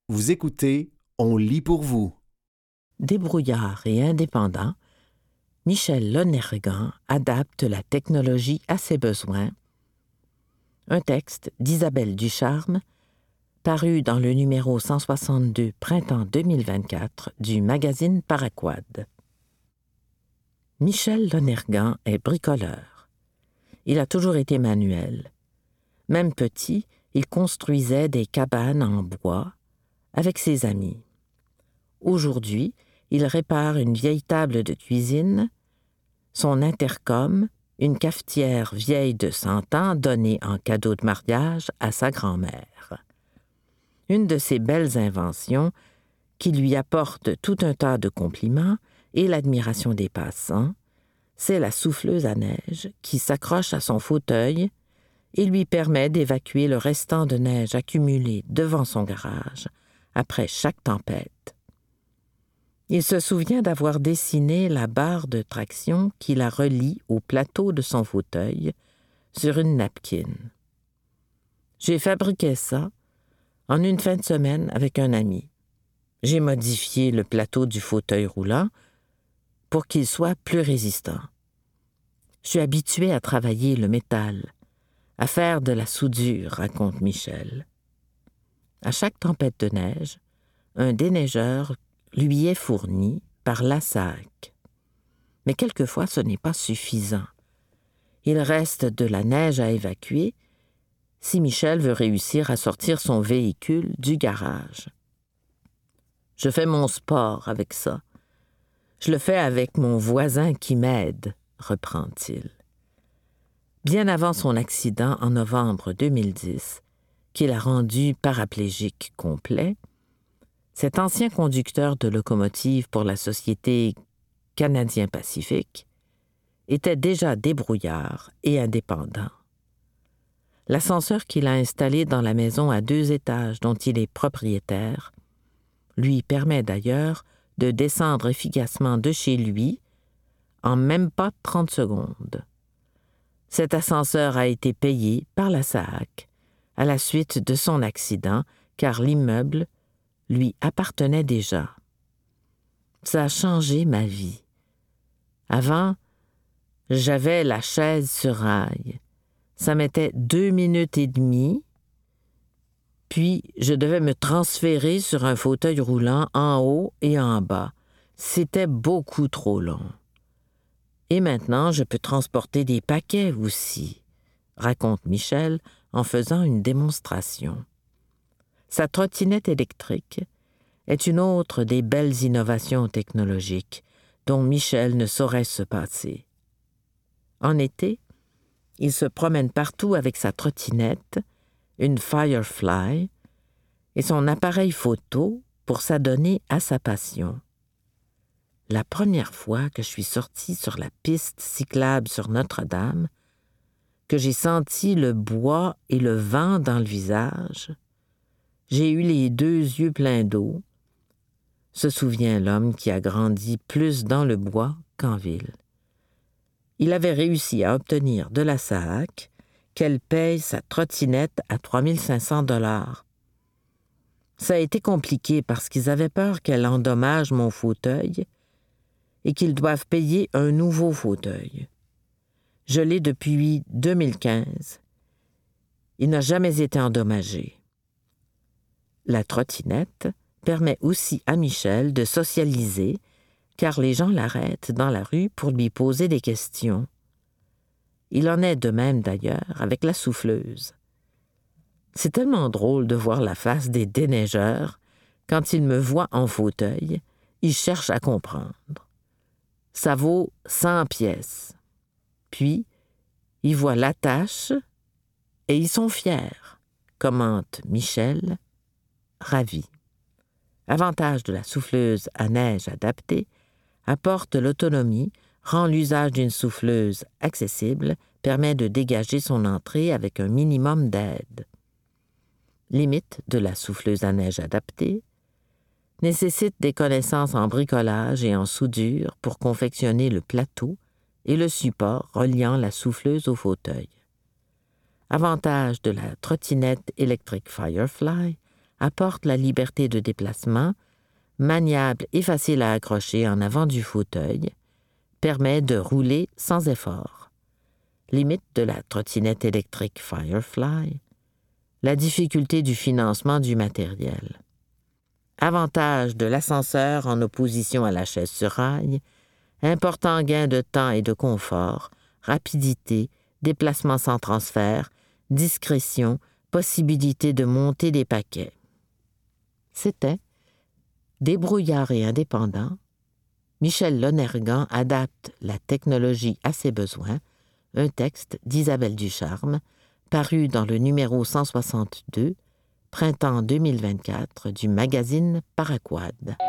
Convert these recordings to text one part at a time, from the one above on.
Vous écoutez On lit pour vous. Débrouillard et indépendant, Michel Lonergan adapte la technologie à ses besoins. Un texte d'Isabelle Ducharme, paru dans le numéro 162 printemps 2024 du magazine Paraquad. Michel Lonergan est bricoleur. Il a toujours été manuel. Même petit, il construisait des cabanes en bois avec ses amis. Aujourd'hui, il répare une vieille table de cuisine, son intercom, une cafetière vieille de 100 ans donnée en cadeau de mariage à sa grand-mère. Une de ses belles inventions, qui lui apporte tout un tas de compliments et l'admiration des passants, c'est la souffleuse à neige qui s'accroche à son fauteuil et lui permet d'évacuer le restant de neige accumulé devant son garage après chaque tempête. Il se souvient d'avoir dessiné la barre de traction qui la relie au plateau de son fauteuil sur une napkin. J'ai fabriqué ça en une fin de semaine avec un ami. J'ai modifié le plateau du fauteuil roulant pour qu'il soit plus résistant. Je suis habitué à travailler le métal, à faire de la soudure, raconte Michel. À chaque tempête de neige, un déneigeur lui est fourni par la SAAC. Mais quelquefois, ce n'est pas suffisant. Il reste de la neige à évacuer si Michel veut réussir à sortir son véhicule du garage. Je fais mon sport avec ça. Je le fais avec mon voisin qui m'aide, reprend-il. Bien avant son accident en novembre 2010, qui l'a rendu paraplégique complet, cet ancien conducteur de locomotive pour la Société Canadien Pacifique était déjà débrouillard et indépendant. L'ascenseur qu'il a installé dans la maison à 2 étages dont il est propriétaire lui permet d'ailleurs de descendre efficacement de chez lui en même pas 30 secondes. Cet ascenseur a été payé par la SAAC à la suite de son accident car l'immeuble lui appartenait déjà. Ça a changé ma vie. Avant, j'avais la chaise sur rail. Ça mettait 2 minutes et demie, puis je devais me transférer sur un fauteuil roulant en haut et en bas. C'était beaucoup trop long. Et maintenant, je peux transporter des paquets aussi, raconte Michel en faisant une démonstration. Sa trottinette électrique est une autre des belles innovations technologiques dont Michel ne saurait se passer. En été, il se promène partout avec sa trottinette, une Firefly, et son appareil photo pour s'adonner à sa passion. La première fois que je suis sortie sur la piste cyclable sur Notre-Dame, que j'ai senti le bois et le vent dans le visage, j'ai eu les 2 yeux pleins d'eau, se souvient l'homme qui a grandi plus dans le bois qu'en ville. Il avait réussi à obtenir de la SAAC qu'elle paye sa trottinette à 3 500 $. Ça a été compliqué parce qu'ils avaient peur qu'elle endommage mon fauteuil et qu'ils doivent payer un nouveau fauteuil. Je l'ai depuis 2015. Il n'a jamais été endommagé. La trottinette permet aussi à Michel de socialiser car les gens l'arrêtent dans la rue pour lui poser des questions. Il en est de même d'ailleurs avec la souffleuse. C'est tellement drôle de voir la face des déneigeurs quand ils me voient en fauteuil, ils cherchent à comprendre. Ça vaut 100 pièces. Puis, ils voient l'attache et ils sont fiers, commente Michel, ravi. Avantage de la souffleuse à neige adaptée, apporte l'autonomie, rend l'usage d'une souffleuse accessible, permet de dégager son entrée avec un minimum d'aide. Limite de la souffleuse à neige adaptée, nécessite des connaissances en bricolage et en soudure pour confectionner le plateau et le support reliant la souffleuse au fauteuil. Avantage de la trottinette électrique Firefly, apporte la liberté de déplacement, maniable et facile à accrocher en avant du fauteuil, permet de rouler sans effort. Limite de la trottinette électrique Firefly, la difficulté du financement du matériel. Avantage de l'ascenseur en opposition à la chaise sur rail, important gain de temps et de confort, rapidité, déplacement sans transfert, discrétion, possibilité de monter des paquets. C'était débrouillard et indépendant. Michel Lonergan adapte la technologie à ses besoins, un texte d'Isabelle Ducharme, paru dans le numéro 162, printemps 2024, du magazine Paraquad.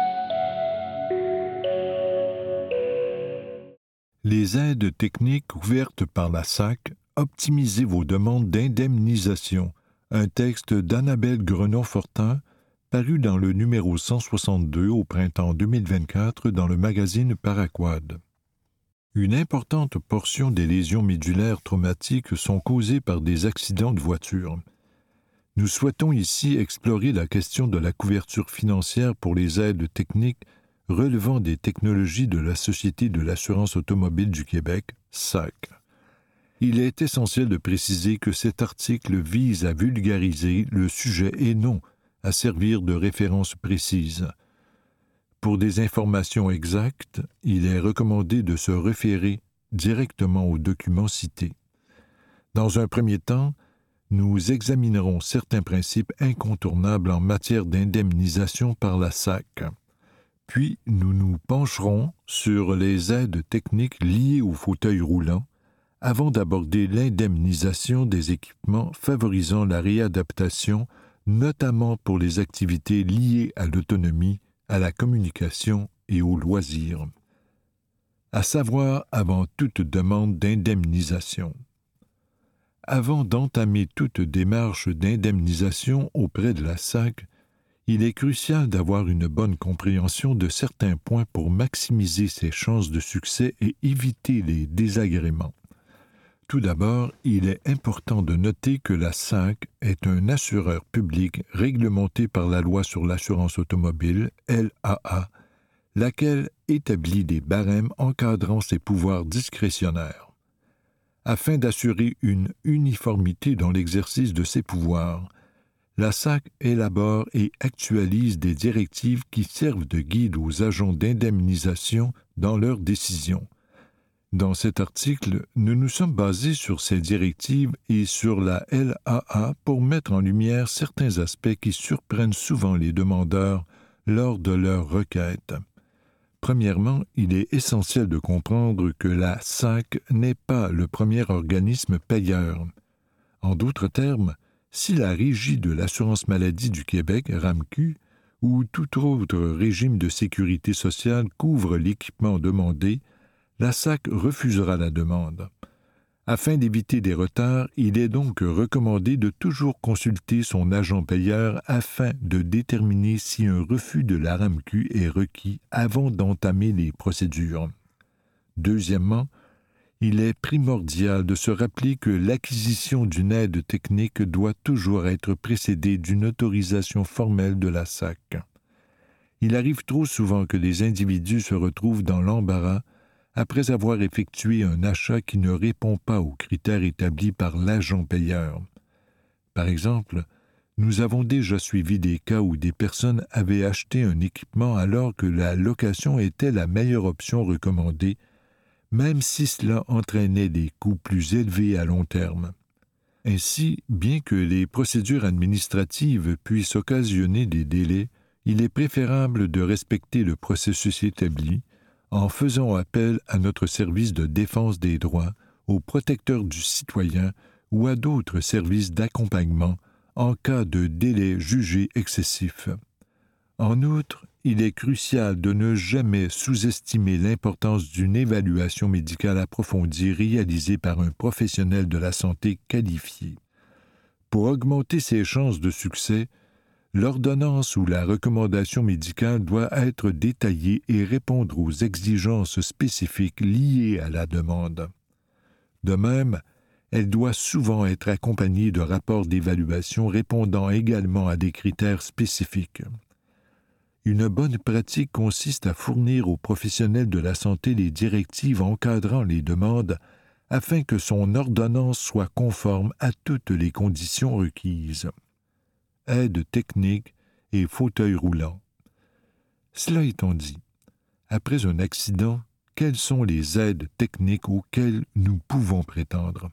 Les aides techniques ouvertes par la SAC, optimisez vos demandes d'indemnisation. Un texte d'Annabelle Grenon-Fortin, paru dans le numéro 162 au printemps 2024 dans le magazine Paraquad. Une importante portion des lésions médulaires traumatiques sont causées par des accidents de voiture. Nous souhaitons ici explorer la question de la couverture financière pour les aides techniques relevant des technologies de la Société de l'assurance automobile du Québec, SAC. Il est essentiel de préciser que cet article vise à vulgariser le sujet et non à servir de référence précise. Pour des informations exactes, il est recommandé de se référer directement aux documents cités. Dans un premier temps, nous examinerons certains principes incontournables en matière d'indemnisation par la SAC. Puis, nous nous pencherons sur les aides techniques liées au fauteuil roulant avant d'aborder l'indemnisation des équipements favorisant la réadaptation, notamment pour les activités liées à l'autonomie, à la communication et aux loisirs. À savoir avant toute demande d'indemnisation. Avant d'entamer toute démarche d'indemnisation auprès de la SAC, il est crucial d'avoir une bonne compréhension de certains points pour maximiser ses chances de succès et éviter les désagréments. Tout d'abord, il est important de noter que la SAC est un assureur public réglementé par la Loi sur l'assurance automobile, LAA, laquelle établit des barèmes encadrant ses pouvoirs discrétionnaires. Afin d'assurer une uniformité dans l'exercice de ses pouvoirs, la SAC élabore et actualise des directives qui servent de guide aux agents d'indemnisation dans leurs décisions. Dans cet article, nous nous sommes basés sur ces directives et sur la LAA pour mettre en lumière certains aspects qui surprennent souvent les demandeurs lors de leurs requêtes. Premièrement, il est essentiel de comprendre que la SAC n'est pas le premier organisme payeur. En d'autres termes, si la Régie de l'assurance maladie du Québec, RAMQ, ou tout autre régime de sécurité sociale couvre l'équipement demandé, la SAC refusera la demande. Afin d'éviter des retards, il est donc recommandé de toujours consulter son agent payeur afin de déterminer si un refus de la RAMQ est requis avant d'entamer les procédures. Deuxièmement, il est primordial de se rappeler que l'acquisition d'une aide technique doit toujours être précédée d'une autorisation formelle de la SAC. Il arrive trop souvent que les individus se retrouvent dans l'embarras après avoir effectué un achat qui ne répond pas aux critères établis par l'agent payeur. Par exemple, nous avons déjà suivi des cas où des personnes avaient acheté un équipement alors que la location était la meilleure option recommandée, même si cela entraînait des coûts plus élevés à long terme. Ainsi, bien que les procédures administratives puissent occasionner des délais, il est préférable de respecter le processus établi en faisant appel à notre service de défense des droits, au protecteur du citoyen ou à d'autres services d'accompagnement en cas de délai jugé excessif. En outre, il est crucial de ne jamais sous-estimer l'importance d'une évaluation médicale approfondie réalisée par un professionnel de la santé qualifié. Pour augmenter ses chances de succès, l'ordonnance ou la recommandation médicale doit être détaillée et répondre aux exigences spécifiques liées à la demande. De même, Elle doit souvent être accompagnée de rapports d'évaluation répondant également à des critères spécifiques. Une bonne pratique consiste à fournir aux professionnels de la santé les directives encadrant les demandes afin que son ordonnance soit conforme à toutes les conditions requises. Aide technique et fauteuil roulant. Cela étant dit, après un accident, quelles sont les aides techniques auxquelles nous pouvons prétendre?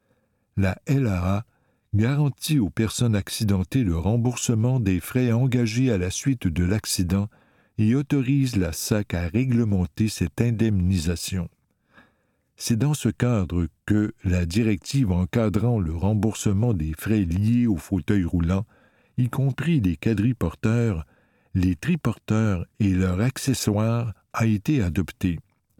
La LAA garantit aux personnes accidentées le remboursement des frais engagés à la suite de l'accident et autorise la SAC à réglementer cette indemnisation. C'est dans ce cadre que la directive encadrant le remboursement des frais liés au fauteuil roulant, y compris les quadriporteurs, les triporteurs et leurs accessoires, a été adoptée.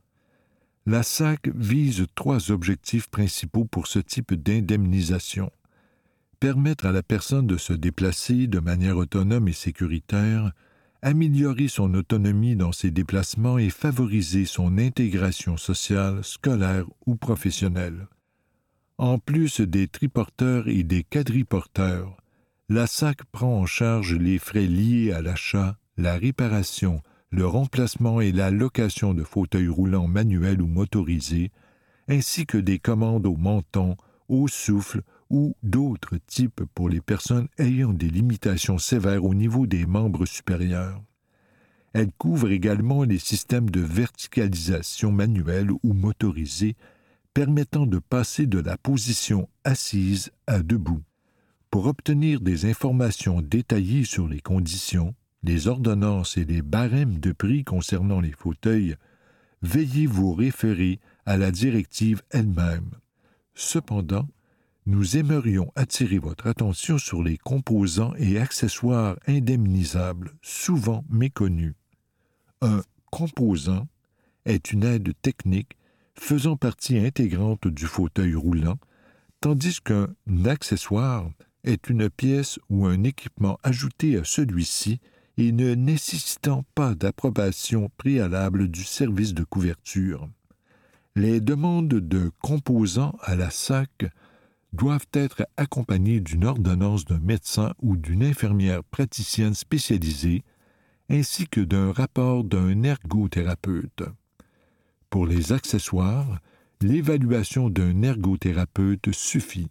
La SAC vise 3 objectifs principaux pour ce type d'indemnisation. Permettre à la personne de se déplacer de manière autonome et sécuritaire, améliorer son autonomie dans ses déplacements et favoriser son intégration sociale, scolaire ou professionnelle. En plus des triporteurs et des quadriporteurs, la SAC prend en charge les frais liés à l'achat, la réparation, le remplacement et la location de fauteuils roulants manuels ou motorisés, ainsi que des commandes au menton, au souffle ou d'autres types pour les personnes ayant des limitations sévères au niveau des membres supérieurs. Elle couvre également les systèmes de verticalisation manuelle ou motorisés permettant de passer de la position assise à debout. Pour obtenir des informations détaillées sur les conditions, les ordonnances et les barèmes de prix concernant les fauteuils, veuillez vous référer à la directive elle-même. Cependant, nous aimerions attirer votre attention sur les composants et accessoires indemnisables, souvent méconnus. Un composant est une aide technique faisant partie intégrante du fauteuil roulant, tandis qu'un accessoire est une pièce ou un équipement ajouté à celui-ci et ne nécessitant pas d'approbation préalable du service de couverture. Les demandes de composants à la SAC doivent être accompagnées d'une ordonnance d'un médecin ou d'une infirmière praticienne spécialisée, ainsi que d'un rapport d'un ergothérapeute. Pour les accessoires, l'évaluation d'un ergothérapeute suffit.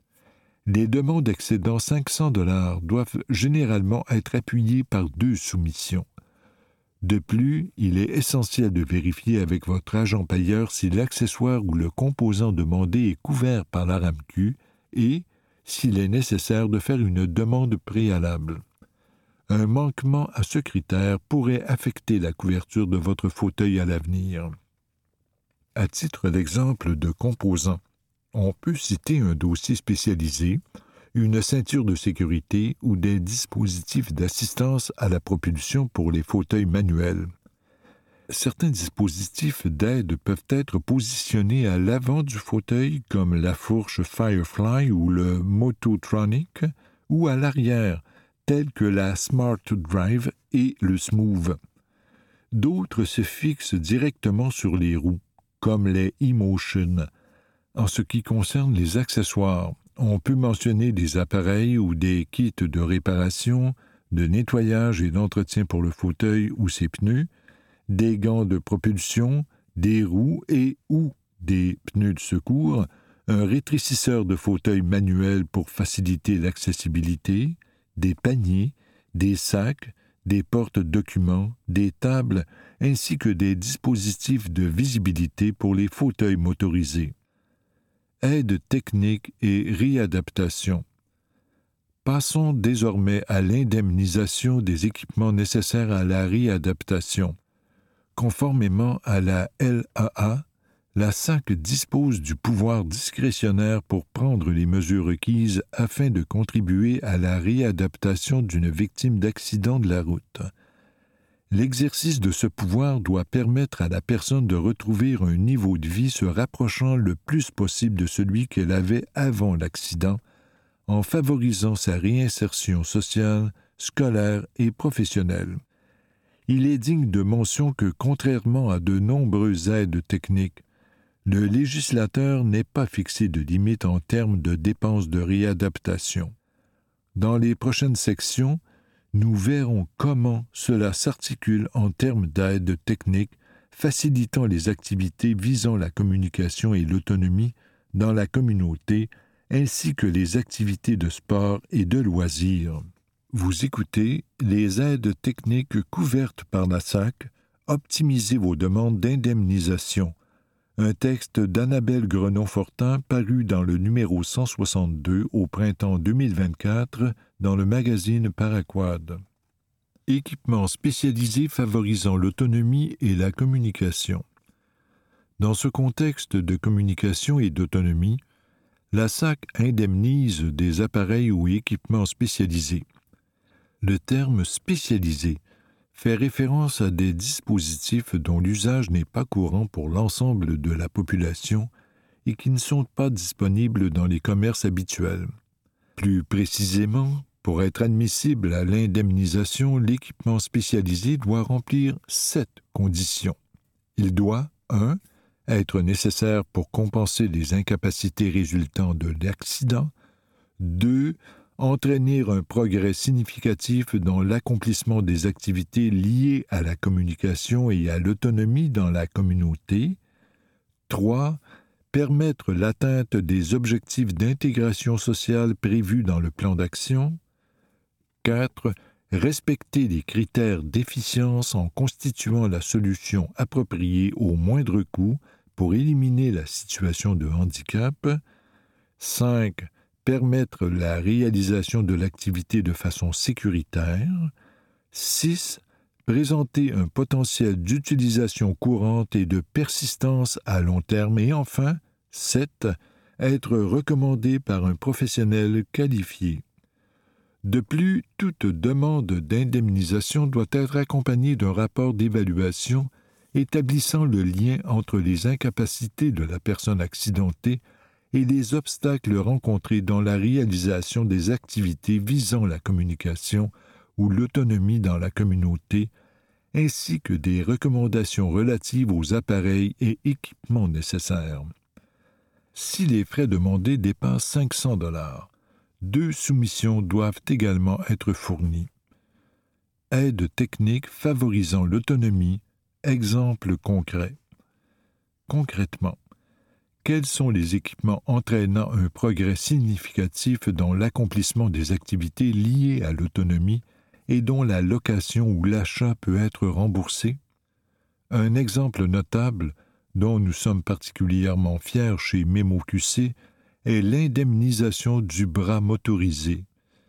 Les demandes excédant 500 $ doivent généralement être appuyées par 2 soumissions. De plus, il est essentiel de vérifier avec votre agent payeur si l'accessoire ou le composant demandé est couvert par la RAMQ et, s'il est nécessaire, de faire une demande préalable. Un manquement à ce critère pourrait affecter la couverture de votre fauteuil à l'avenir. À titre d'exemple de composant, on peut citer un dossier spécialisé, une ceinture de sécurité ou des dispositifs d'assistance à la propulsion pour les fauteuils manuels. Certains dispositifs d'aide peuvent être positionnés à l'avant du fauteuil comme la fourche Firefly ou le Mototronic, ou à l'arrière, tels que la Smart Drive et le Smooth. D'autres se fixent directement sur les roues, comme les eMotion. En ce qui concerne les accessoires, on peut mentionner des appareils ou des kits de réparation, de nettoyage et d'entretien pour le fauteuil ou ses pneus, des gants de propulsion, des roues et ou des pneus de secours, un rétrécisseur de fauteuil manuel pour faciliter l'accessibilité, des paniers, des sacs, des porte-documents, des tables, ainsi que des dispositifs de visibilité pour les fauteuils motorisés. Aide technique et réadaptation. Passons désormais à l'indemnisation des équipements nécessaires à la réadaptation. Conformément à la LAA, la SAC dispose du pouvoir discrétionnaire pour prendre les mesures requises afin de contribuer à la réadaptation d'une victime d'accident de la route. L'exercice de ce pouvoir doit permettre à la personne de retrouver un niveau de vie se rapprochant le plus possible de celui qu'elle avait avant l'accident, en favorisant sa réinsertion sociale, scolaire et professionnelle. Il est digne de mention que, contrairement à de nombreuses aides techniques, le législateur n'est pas fixé de limite en termes de dépenses de réadaptation. Dans les prochaines sections, nous verrons comment cela s'articule en termes d'aide technique facilitant les activités visant la communication et l'autonomie dans la communauté, ainsi que les activités de sport et de loisirs. Vous écoutez les aides techniques couvertes par la SAC, optimisez vos demandes d'indemnisation. Un texte d'Annabelle Grenon-Fortin paru dans le numéro 162 au printemps 2024 dans le magazine Paraquad. Équipements spécialisés favorisant l'autonomie et la communication. Dans ce contexte de communication et d'autonomie, la SAC indemnise des appareils ou équipements spécialisés. Le terme « spécialisé » fait référence à des dispositifs dont l'usage n'est pas courant pour l'ensemble de la population et qui ne sont pas disponibles dans les commerces habituels. Plus précisément, pour être admissible à l'indemnisation, l'équipement spécialisé doit remplir 7 conditions. Il doit 1. Être nécessaire pour compenser les incapacités résultant de l'accident. 2. Entraîner un progrès significatif dans l'accomplissement des activités liées à la communication et à l'autonomie dans la communauté. 3. Permettre l'atteinte des objectifs d'intégration sociale prévus dans le plan d'action. 4. Respecter les critères d'efficience en constituant la solution appropriée au moindre coût pour éliminer la situation de handicap. 5. Permettre la réalisation de l'activité de façon sécuritaire. 6. Présenter un potentiel d'utilisation courante et de persistance à long terme. Et enfin, 7. Être recommandé par un professionnel qualifié. De plus, toute demande d'indemnisation doit être accompagnée d'un rapport d'évaluation établissant le lien entre les incapacités de la personne accidentée et les obstacles rencontrés dans la réalisation des activités visant la communication ou l'autonomie dans la communauté, ainsi que des recommandations relatives aux appareils et équipements nécessaires. Si les frais demandés dépassent 500 $, 2 soumissions doivent également être fournies. Aide technique favorisant l'autonomie. Exemple concret. Concrètement, quels sont les équipements entraînant un progrès significatif dans l'accomplissement des activités liées à l'autonomie et dont la location ou l'achat peut être remboursé? Un exemple notable, dont nous sommes particulièrement fiers chez MemoQC, est l'indemnisation du bras motorisé.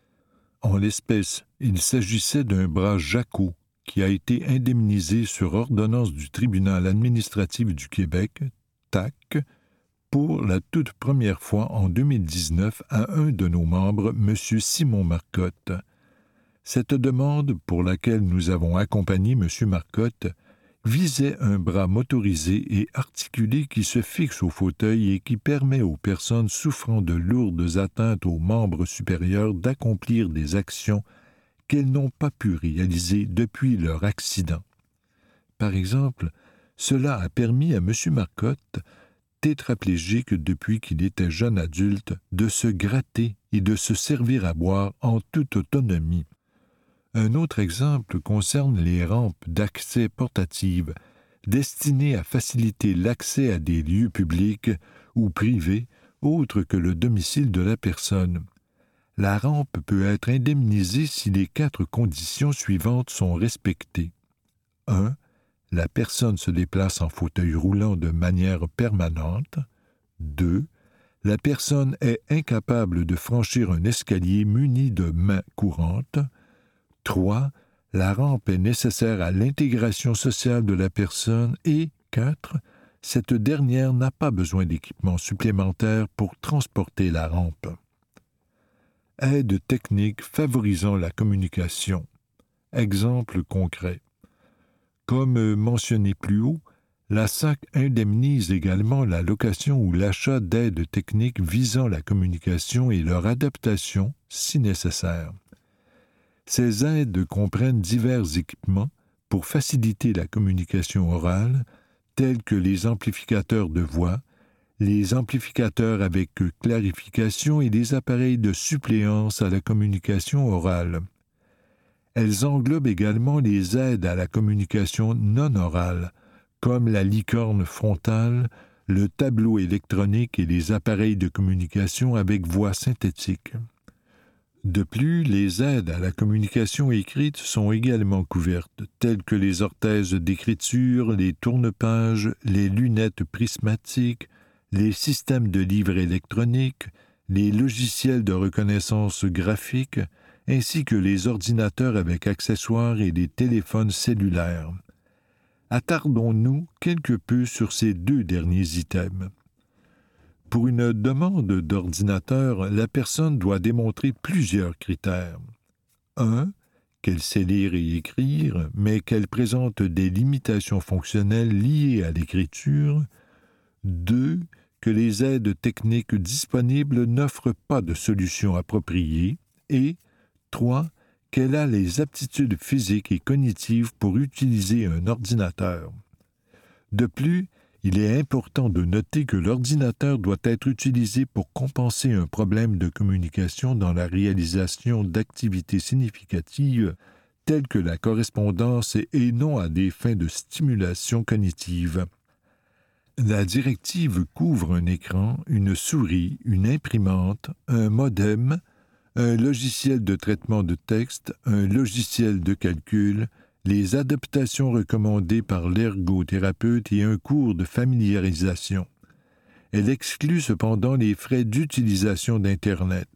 En l'espèce, il s'agissait d'un bras Jaco qui a été indemnisé sur ordonnance du Tribunal administratif du Québec, TAC, pour la toute première fois en 2019 à un de nos membres, M. Simon Marcotte. Cette demande, pour laquelle nous avons accompagné M. Marcotte, visait un bras motorisé et articulé qui se fixe au fauteuil et qui permet aux personnes souffrant de lourdes atteintes aux membres supérieurs d'accomplir des actions qu'elles n'ont pas pu réaliser depuis leur accident. Par exemple, cela a permis à M. Marcotte, tétraplégique depuis qu'il était jeune adulte, de se gratter et de se servir à boire en toute autonomie. Un autre exemple concerne les rampes d'accès portatives, destinées à faciliter l'accès à des lieux publics ou privés autres que le domicile de la personne. La rampe peut être indemnisée si les 4 conditions suivantes sont respectées. 1. La personne se déplace en fauteuil roulant de manière permanente. 2. La personne est incapable de franchir un escalier muni de mains courantes. 3. La rampe est nécessaire à l'intégration sociale de la personne. Et 4. Cette dernière n'a pas besoin d'équipement supplémentaire pour transporter la rampe. Aide technique favorisant la communication. Exemple concret. Comme mentionné plus haut, la SAC indemnise également la location ou l'achat d'aides techniques visant la communication et leur adaptation, si nécessaire. Ces aides comprennent divers équipements pour faciliter la communication orale, tels que les amplificateurs de voix, les amplificateurs avec clarification et les appareils de suppléance à la communication orale. Elles englobent également les aides à la communication non orale, comme la licorne frontale, le tableau électronique et les appareils de communication avec voix synthétique. De plus, les aides à la communication écrite sont également couvertes, telles que les orthèses d'écriture, les tourne-pages, les lunettes prismatiques, les systèmes de livres électroniques, les logiciels de reconnaissance graphique, ainsi que les ordinateurs avec accessoires et les téléphones cellulaires. Attardons-nous quelque peu sur ces deux derniers items. Pour une demande d'ordinateur, la personne doit démontrer plusieurs critères. 1. Qu'elle sait lire et écrire, mais qu'elle présente des limitations fonctionnelles liées à l'écriture. 2. Que les aides techniques disponibles n'offrent pas de solution appropriée. Et 3. Qu'elle a les aptitudes physiques et cognitives pour utiliser un ordinateur. De plus, il est important de noter que l'ordinateur doit être utilisé pour compenser un problème de communication dans la réalisation d'activités significatives telles que la correspondance et non à des fins de stimulation cognitive. La directive couvre un écran, une souris, une imprimante, un modem, un logiciel de traitement de texte, un logiciel de calcul, les adaptations recommandées par l'ergothérapeute et un cours de familiarisation. Elle exclut cependant les frais d'utilisation d'Internet.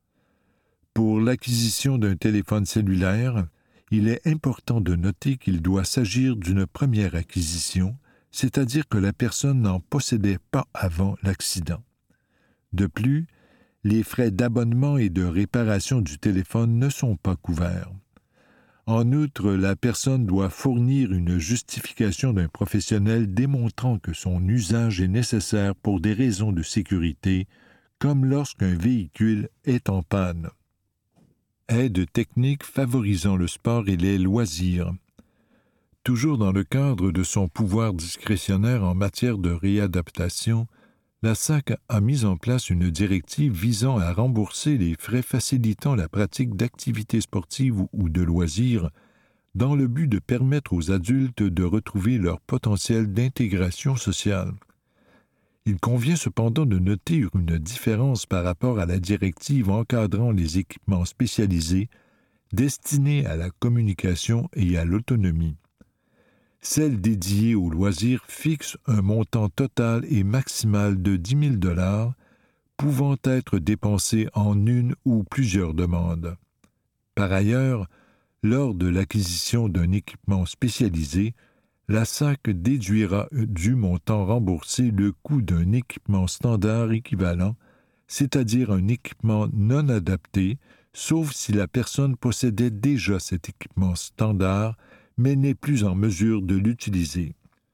Pour l'acquisition d'un téléphone cellulaire, il est important de noter qu'il doit s'agir d'une première acquisition, c'est-à-dire que la personne n'en possédait pas avant l'accident. De plus, les frais d'abonnement et de réparation du téléphone ne sont pas couverts. En outre, la personne doit fournir une justification d'un professionnel démontrant que son usage est nécessaire pour des raisons de sécurité, comme lorsqu'un véhicule est en panne. Aide technique favorisant le sport et les loisirs. Toujours dans le cadre de son pouvoir discrétionnaire en matière de réadaptation, la SAC a mis en place une directive visant à rembourser les frais facilitant la pratique d'activités sportives ou de loisirs dans le but de permettre aux adultes de retrouver leur potentiel d'intégration sociale. Il convient cependant de noter une différence par rapport à la directive encadrant les équipements spécialisés destinés à la communication et à l'autonomie. Celle dédiée aux loisirs fixe un montant total et maximal de 10 000 $, pouvant être dépensés en une ou plusieurs demandes. Par ailleurs, lors de l'acquisition d'un équipement spécialisé, la SAC déduira du montant remboursé le coût d'un équipement standard équivalent, c'est-à-dire un équipement non adapté, sauf si la personne possédait déjà cet équipement standard, mais n'est plus en mesure de l'utiliser.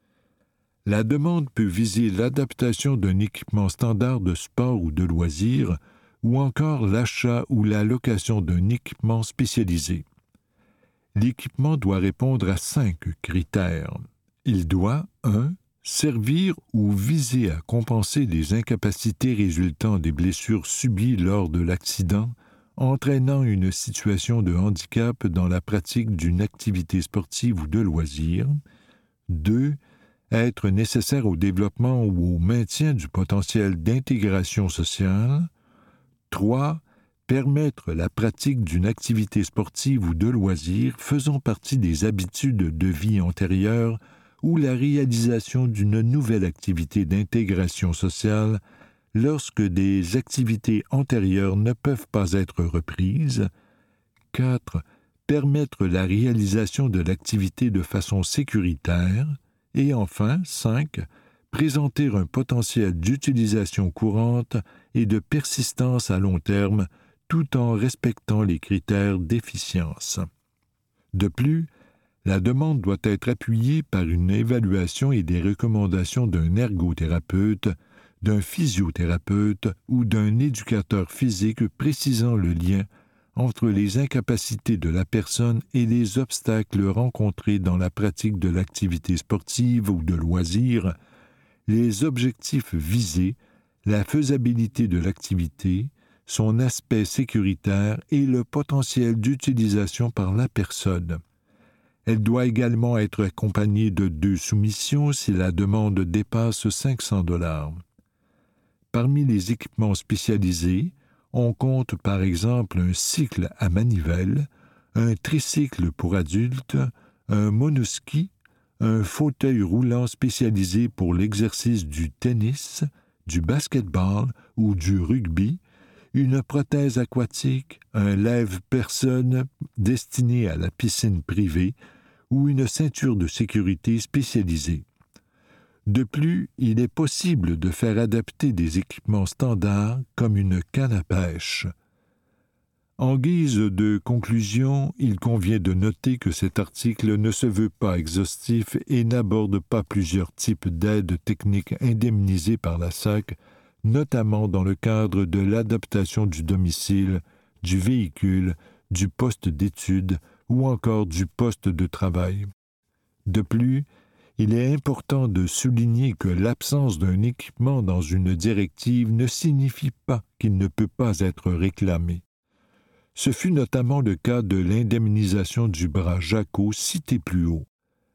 La demande peut viser l'adaptation d'un équipement standard de sport ou de loisir, ou encore l'achat ou la location d'un équipement spécialisé. L'équipement doit répondre à 5 critères. Il doit 1. Servir ou viser à compenser les incapacités résultant des blessures subies lors de l'accident, entraînant une situation de handicap dans la pratique d'une activité sportive ou de loisir. 2. Être nécessaire au développement ou au maintien du potentiel d'intégration sociale. 3. Permettre la pratique d'une activité sportive ou de loisir faisant partie des habitudes de vie antérieures ou la réalisation d'une nouvelle activité d'intégration sociale lorsque des activités antérieures ne peuvent pas être reprises. 4. Permettre la réalisation de l'activité de façon sécuritaire. Et enfin, 5. Présenter un potentiel d'utilisation courante et de persistance à long terme, tout en respectant les critères d'efficience. De plus, la demande doit être appuyée par une évaluation et des recommandations d'un ergothérapeute, d'un physiothérapeute ou d'un éducateur physique précisant le lien entre les incapacités de la personne et les obstacles rencontrés dans la pratique de l'activité sportive ou de loisir, les objectifs visés, la faisabilité de l'activité, son aspect sécuritaire et le potentiel d'utilisation par la personne. Elle doit également être accompagnée de 2 soumissions si la demande dépasse $500. Parmi les équipements spécialisés, on compte par exemple un cycle à manivelle, un tricycle pour adultes, un monoski, un fauteuil roulant spécialisé pour l'exercice du tennis, du basketball ou du rugby, une prothèse aquatique, un lève-personne destiné à la piscine privée ou une ceinture de sécurité spécialisée. De plus, il est possible de faire adapter des équipements standards comme une canne à pêche. En guise de conclusion, il convient de noter que cet article ne se veut pas exhaustif et n'aborde pas plusieurs types d'aides techniques indemnisées par la SAC, notamment dans le cadre de l'adaptation du domicile, du véhicule, du poste d'études ou encore du poste de travail. De plus, il est important de souligner que l'absence d'un équipement dans une directive ne signifie pas qu'il ne peut pas être réclamé. Ce fut notamment le cas de l'indemnisation du bras Jacot cité plus haut.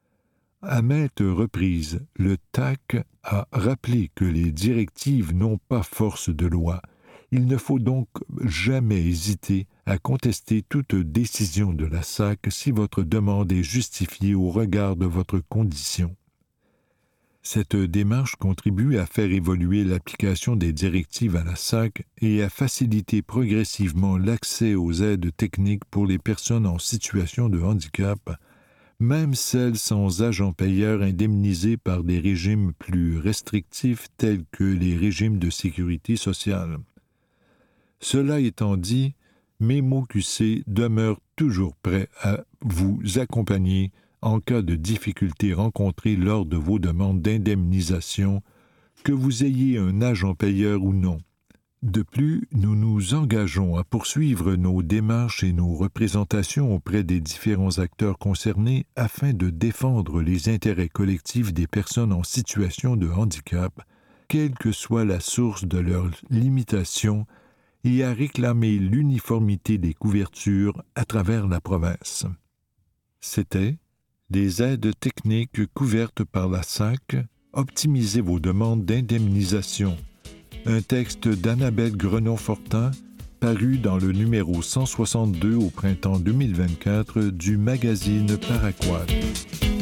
À maintes reprises, le TAC a rappelé que les directives n'ont pas force de loi. Il ne faut donc jamais hésiter à contester toute décision de la SAC si votre demande est justifiée au regard de votre condition. Cette démarche contribue à faire évoluer l'application des directives à la SAC et à faciliter progressivement l'accès aux aides techniques pour les personnes en situation de handicap, même celles sans agent payeur indemnisées par des régimes plus restrictifs tels que les régimes de sécurité sociale. Cela étant dit, Memo QC demeure toujours prêt à vous accompagner en cas de difficultés rencontrées lors de vos demandes d'indemnisation, que vous ayez un agent payeur ou non. De plus, nous nous engageons à poursuivre nos démarches et nos représentations auprès des différents acteurs concernés afin de défendre les intérêts collectifs des personnes en situation de handicap, quelle que soit la source de leurs limitations, et à réclamer l'uniformité des couvertures à travers la province. C'était des aides techniques couvertes par la SAC, optimisez vos demandes d'indemnisation. Un texte d'Annabelle Grenon-Fortin, paru dans le numéro 162 au printemps 2024 du magazine Paraquat.